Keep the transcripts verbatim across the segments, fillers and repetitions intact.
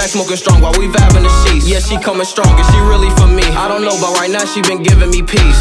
back smoking strong while we vabbing the sheets. Yeah, she coming strong and she really for me. I don't know, but right now she been giving me peace.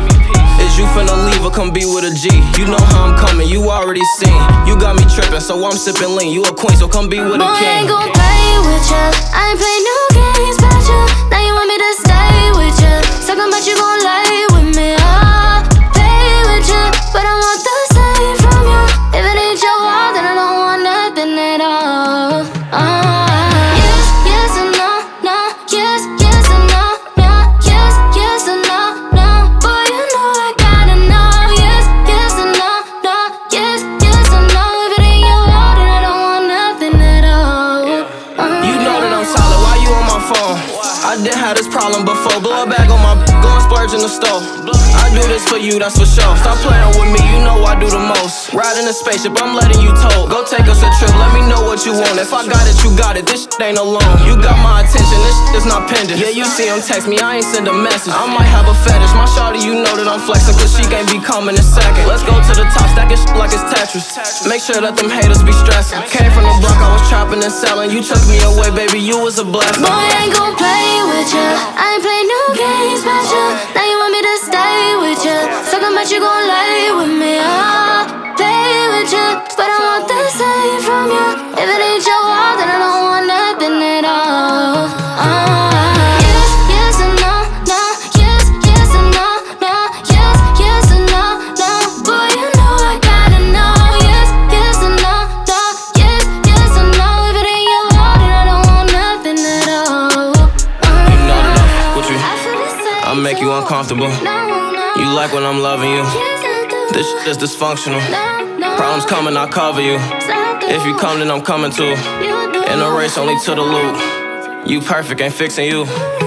Is you finna leave or come be with a G? You know how I'm coming, you already seen. You got me tripping, so I'm sipping lean. You a queen, so come be with Boy, a king. I ain't gon' play with ya. I ain't play no games about ya. Now you want me to stay with ya. Talking about you gon' lay with me. Oh, play with ya, but I want the same from you. If it ain't your wall, then I don't want nothing at all. Oh, yes, yes or no, no. Yes, yes or no, no. Yes, yes or no, no. Boy, you know I gotta know. Yes, yes or no, no. Yes, yes or no. If it ain't your wall, then I don't want nothing at all. Oh. You know that I'm solid, why you on my phone? I didn't have this problem before. Blow a bag on my go and splurge in the store. I do this for you, that's for sure. Stop playing with me, you know I do the most. Ride in a spaceship, I'm letting you tow. Go take us a trip, let me know what you want. If I got it, you got it, this shit ain't alone. You got my attention, this shit is not pending. Yeah, you see him text me, I ain't send a message. I might have a fetish, my shawty, you know that I'm flexing, cause she can't be coming in second. Let's go to the top, stacking shit like it's Tetris. Make sure that them haters be stressing. Came from the block, I was chopping and selling. You took me away, baby, you was a blessing. Boy, I ain't gon' play with ya. I ain't play no games about ya. Now you want me to stay with ya. Talking about you gon' lay with me. Oh, play with ya, but I want the same from you. If it ain't your wall, then I don't want nothing at all. Oh, yes, yes or no, no. Yes, yes or no, no. Yes, yes or no, no. Boy, you know I gotta know. Yes, yes or no, no. Yes, yes or no. If it ain't your wall, then I don't want nothing at all. You know that I'm f- with you. I feel the same. I'll make you uncomfortable. No, no. You like when I'm loving you. Yes, I do. This shit is dysfunctional. No, no. Problems coming, I'll cover you. If you come, then I'm coming too. You do. In a race, only to the loop. You perfect, ain't fixing you.